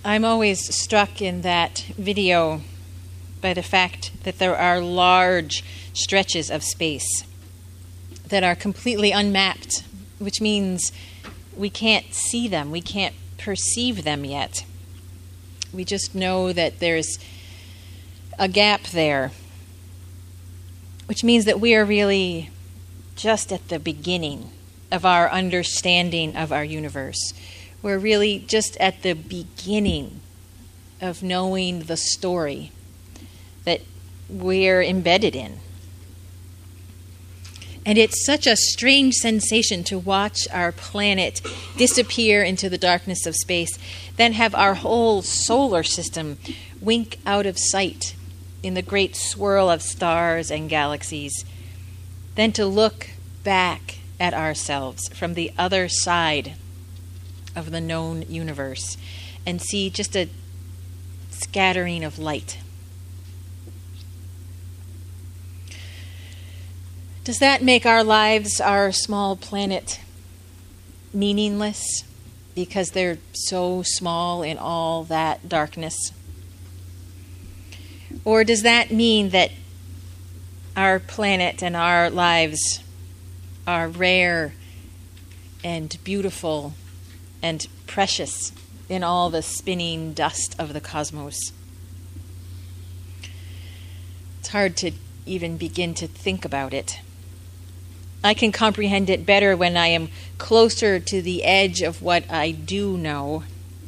I'm always struck in that video by the fact that there are large stretches of space that are completely unmapped, which means we can't see them, we can't perceive them yet. We just know that there's a gap there, which means that we are really just at the beginning of our understanding of our universe. We're really just at the beginning of knowing the story that we're embedded in. And it's such a strange sensation to watch our planet disappear into the darkness of space, then have our whole solar system wink out of sight in the great swirl of stars and galaxies, then to look back at ourselves from the other side of the known universe and see just a scattering of light. Does that make our lives, our small planet, meaningless because they're so small in all that darkness? Or does that mean that our planet and our lives are rare and beautiful and precious in all the spinning dust of the cosmos? It's hard to even begin to think about it. I can comprehend it better when I am closer to the edge of what I do know.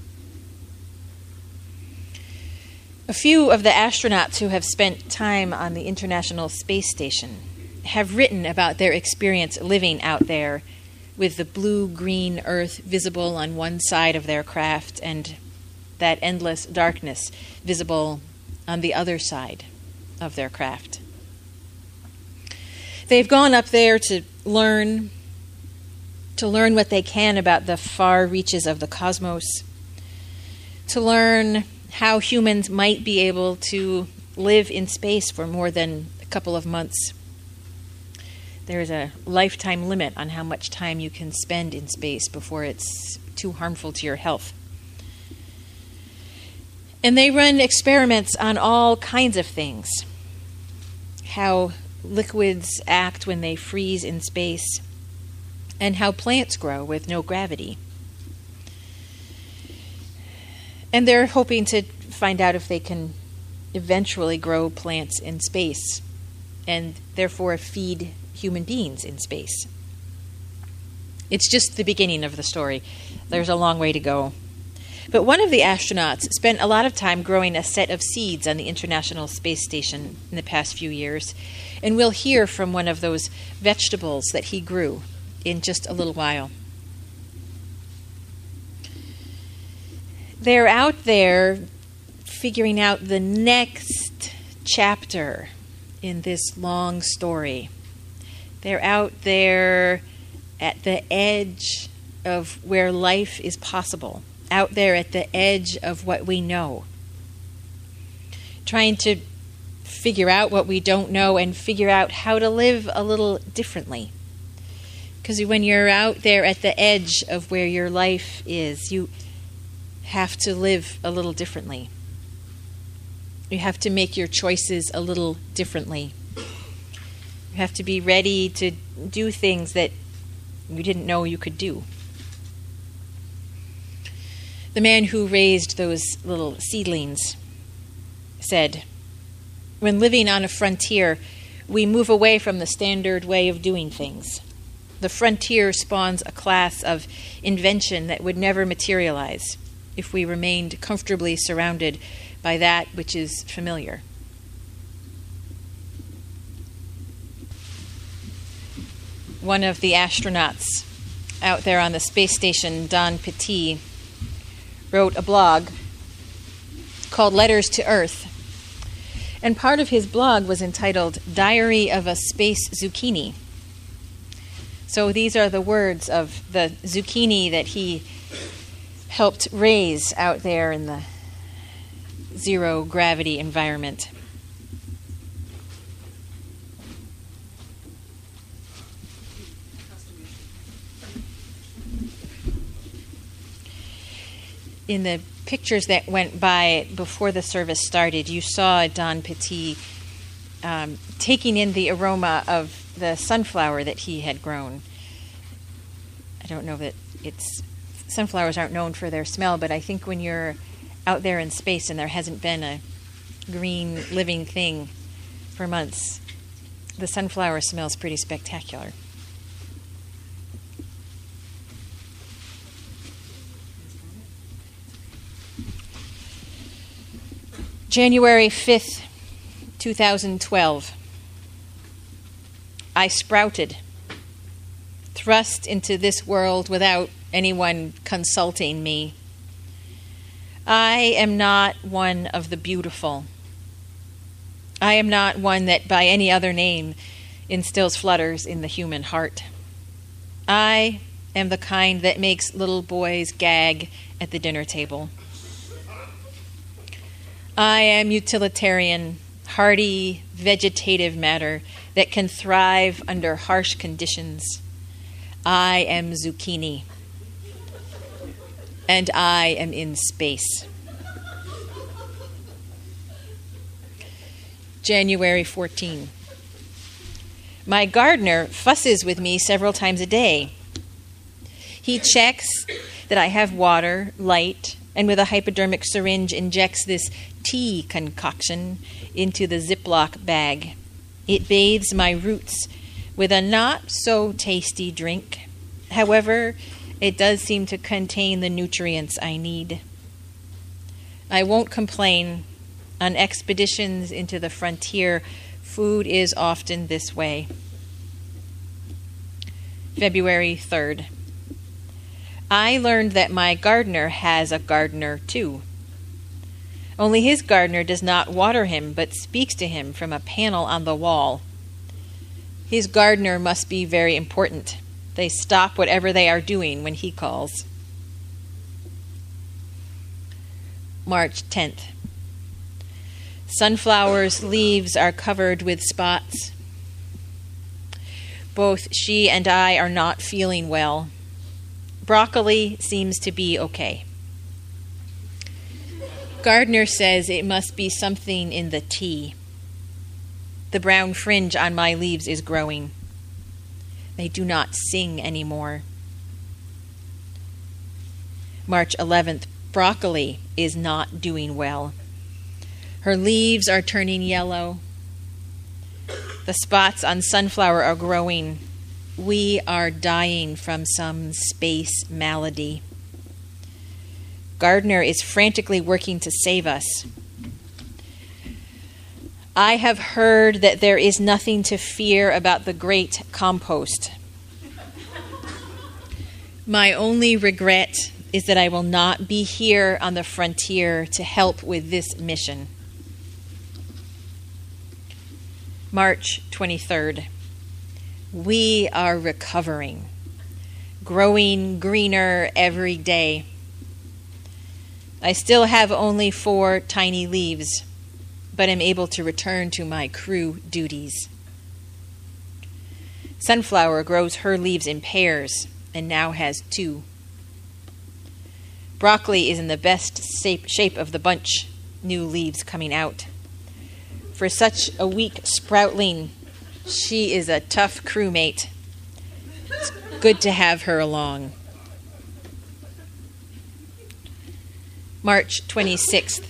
A few of the astronauts who have spent time on the International Space Station have written about their experience living out there with the blue-green Earth visible on one side of their craft and that endless darkness visible on the other side of their craft. They've gone up there to learn what they can about the far reaches of the cosmos, to learn how humans might be able to live in space for more than a couple of months. There's a lifetime limit on how much time you can spend in space before it's too harmful to your health. And they run experiments on all kinds of things. How liquids act when they freeze in space, and how plants grow with no gravity. And they're hoping to find out if they can eventually grow plants in space and therefore feed human beings in space. It's just the beginning of the story. There's a long way to go. But one of the astronauts spent a lot of time growing a set of seeds on the International Space Station in the past few years, and we'll hear from one of those vegetables that he grew in just a little while. They're out there figuring out the next chapter in this long story. They're out there at the edge of where life is possible, out there at the edge of what we know, trying to figure out what we don't know and figure out how to live a little differently. Because when you're out there at the edge of where your life is, you have to live a little differently. You have to make your choices a little differently. You have to be ready to do things that you didn't know you could do. The man who raised those little seedlings said, "When living on a frontier, we move away from the standard way of doing things. The frontier spawns a class of invention that would never materialize if we remained comfortably surrounded by that which is familiar." One of the astronauts out there on the space station, Don Petit, wrote a blog called Letters to Earth. And part of his blog was entitled Diary of a Space Zucchini. So these are the words of the zucchini that he helped raise out there in the zero gravity environment. in the pictures that went by before the service started, you saw Don Petit taking in the aroma of the sunflower that he had grown. I don't know that sunflowers aren't known for their smell, but I think when you're out there in space and there hasn't been a green living thing for months, the sunflower smells pretty spectacular. January 5th, 2012. I sprouted, thrust into this world without anyone consulting me. I am not one of the beautiful. I am not one that by any other name instills flutters in the human heart. I am the kind that makes little boys gag at the dinner table. I am utilitarian, hardy, vegetative matter that can thrive under harsh conditions. I am zucchini, and I am in space. January 14. My gardener fusses with me several times a day. He checks that I have water, light, and with a hypodermic syringe injects this tea concoction into the Ziploc bag. It bathes my roots with a not-so-tasty drink. However, it does seem to contain the nutrients I need. I won't complain. On expeditions into the frontier, food is often this way. February 3rd. I learned that my gardener has a gardener too. Only his gardener does not water him, but speaks to him from a panel on the wall. His gardener must be very important. They stop whatever they are doing when he calls. March 10th. Sunflower's leaves are covered with spots. Both she and I are not feeling well. Broccoli seems to be okay. Gardener says it must be something in the tea. The brown fringe on my leaves is growing. They do not sing anymore. March 11th. Broccoli is not doing well. Her leaves are turning yellow. The spots on sunflower are growing. We are dying from some space malady. Gardener is frantically working to save us. I have heard that there is nothing to fear about the great compost. My only regret is that I will not be here on the frontier to help with this mission. March 23rd. We are recovering, growing greener every day. I still have only 4 tiny leaves, but am able to return to my crew duties. Sunflower grows her leaves in pairs and now has 2. Broccoli is in the best shape of the bunch, new leaves coming out. For such a weak sproutling, she is a tough crewmate. It's good to have her along. March 26th.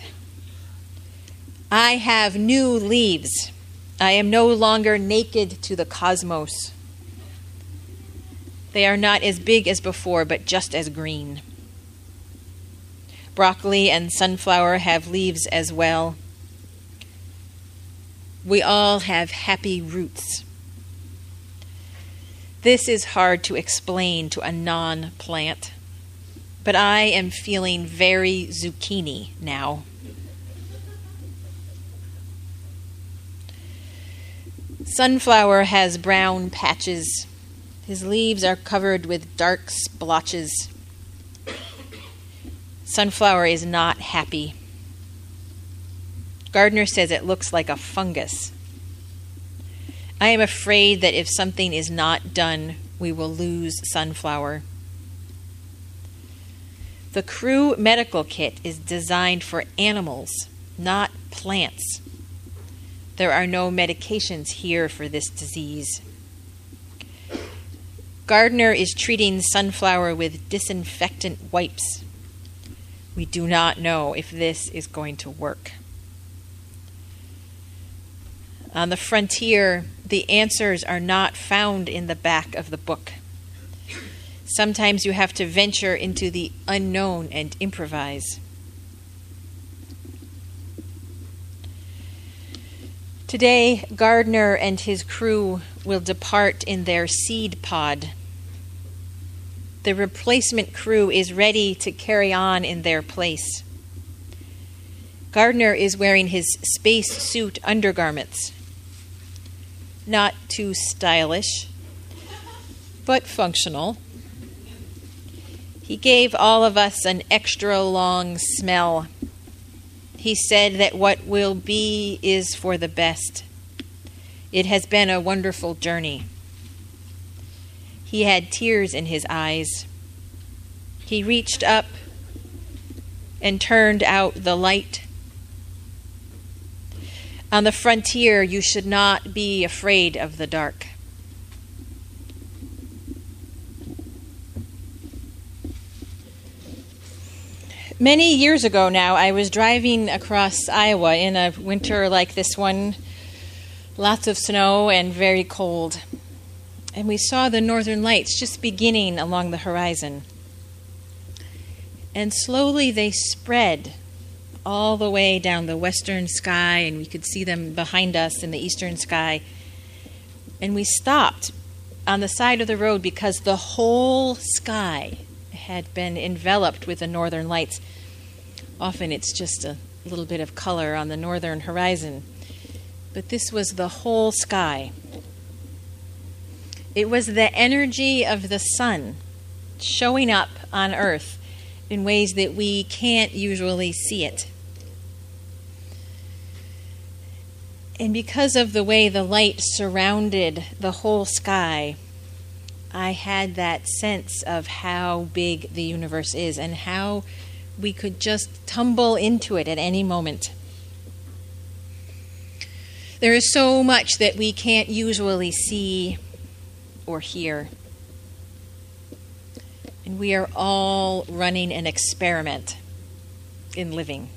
I have new leaves. I am no longer naked to the cosmos. They are not as big as before, but just as green. Broccoli and sunflower have leaves as well. We all have happy roots. This is hard to explain to a non-plant, but I am feeling very zucchini now. Sunflower has brown patches. His leaves are covered with dark splotches. Sunflower is not happy. Gardener says it looks like a fungus. I am afraid that if something is not done, we will lose sunflower. The Crew medical kit is designed for animals, not plants. There are no medications here for this disease. Gardner is treating Sunflower with disinfectant wipes. We do not know if this is going to work. On the frontier, the answers are not found in the back of the book. Sometimes you have to venture into the unknown and improvise. Today, Gardner and his crew will depart in their seed pod. The replacement crew is ready to carry on in their place. Gardner is wearing his space suit undergarments. Not too stylish, but functional. He gave all of us an extra long smell. He said that what will be is for the best. It has been a wonderful journey. He had tears in his eyes. He reached up and turned out the light. On the frontier, you should not be afraid of the dark. Many years ago now, I was driving across Iowa in a winter like this one, lots of snow and very cold. And we saw the northern lights just beginning along the horizon. And slowly they spread all the way down the western sky, and we could see them behind us in the eastern sky. And we stopped on the side of the road because the whole sky had been enveloped with the northern lights. Often it's just a little bit of color on the northern horizon, but this was the whole sky. It was the energy of the sun showing up on Earth in ways that we can't usually see it. And because of the way the light surrounded the whole sky, I had that sense of how big the universe is and how we could just tumble into it at any moment. There is so much that we can't usually see or hear. And we are all running an experiment in living.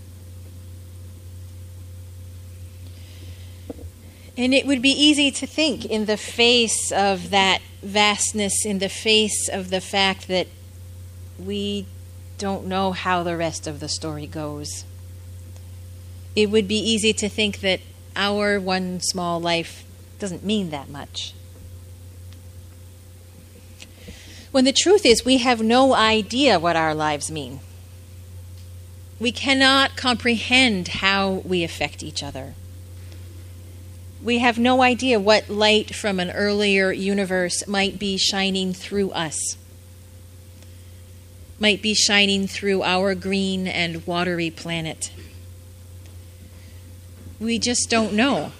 And it would be easy to think, in the face of that vastness, in the face of the fact that we don't know how the rest of the story goes, it would be easy to think that our one small life doesn't mean that much. When the truth is, we have no idea what our lives mean. We cannot comprehend how we affect each other. We have no idea what light from an earlier universe might be shining through us, might be shining through our green and watery planet. We just don't know.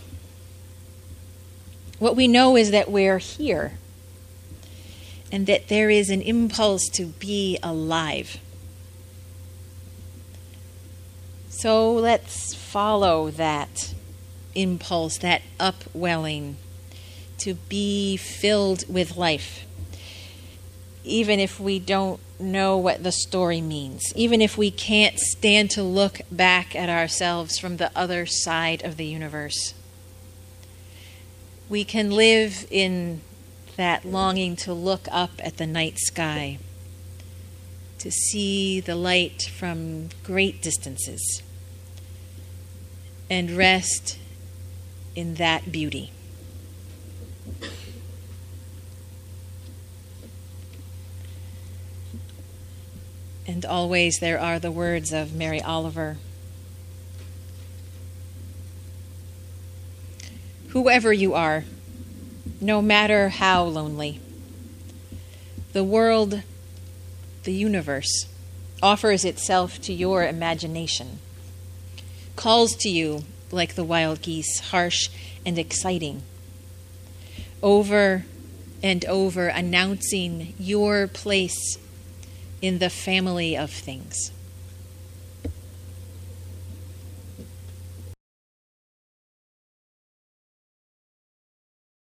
What we know is that we're here and that there is an impulse to be alive. So let's follow that impulse, that upwelling to be filled with life, even if we don't know what the story means, even if we can't stand to look back at ourselves from the other side of the universe. We can live in that longing to look up at the night sky, to see the light from great distances, and rest in that beauty. And always there are the words of Mary Oliver. Whoever you are, no matter how lonely, the world, the universe, offers itself to your imagination, calls to you like the wild geese, harsh and exciting, over and over announcing your place in the family of things.